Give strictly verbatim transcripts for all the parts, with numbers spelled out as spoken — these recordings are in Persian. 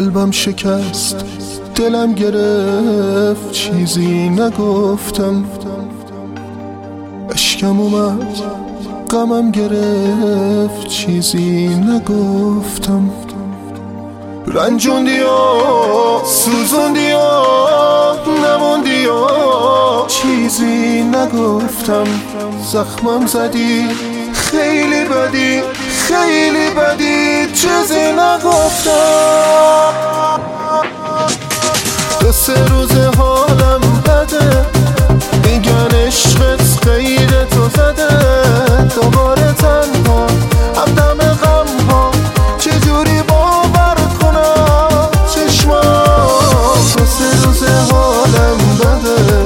قلبم شکست، دلم گرفت، چیزی نگفتم. اشکم اومد، غمم گرفت، چیزی نگفتم. رنجوندی و سوزوندی و نموندی و چیزی نگفتم. زخمم زدی خیلی بدی، خیلی بدی، چیزی نگفتم. دو سه روز حالم بده، میگن عشقت غیر تو زده. دوباره تنها هم دم غم ها، چجوری باور کنم چشمام. دو سه روز حالم بده،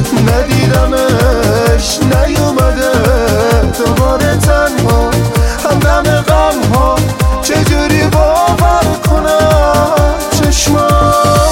ندیدمش نیومده. دوباره تنها هم دم غم ها، چجوری باور کنم چشمام.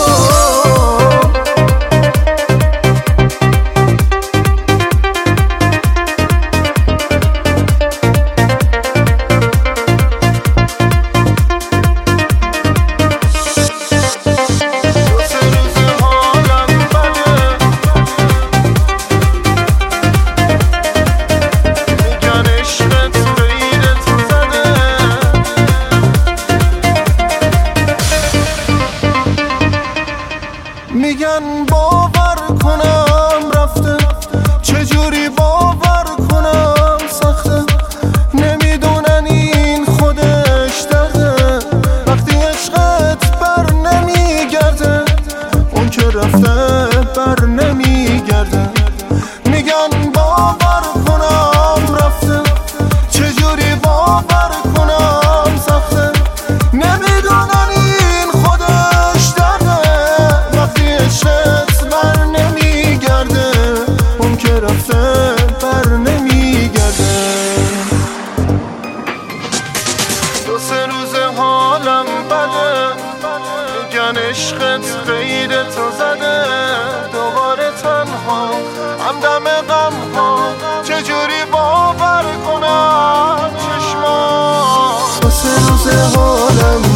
میگن باور کنم رفته، چجوری باور کنم سخته. نمیدونن این خودش درده، وقتی عشقت بر نمیگرده. اون که رفته بر نمیگرده. میگن باور کنم رفته، چجوری باور کنم سخته. نمیدونن این خودش درده، عشقت بر نمیگرده. اون که رفته بر نمیگرده. دو سه روز حالم بده، میگن عشقت غیر تو زده. دوباره تنها هم دم غم ها، چجوری باور کنم چشمام. دو سه روز حالم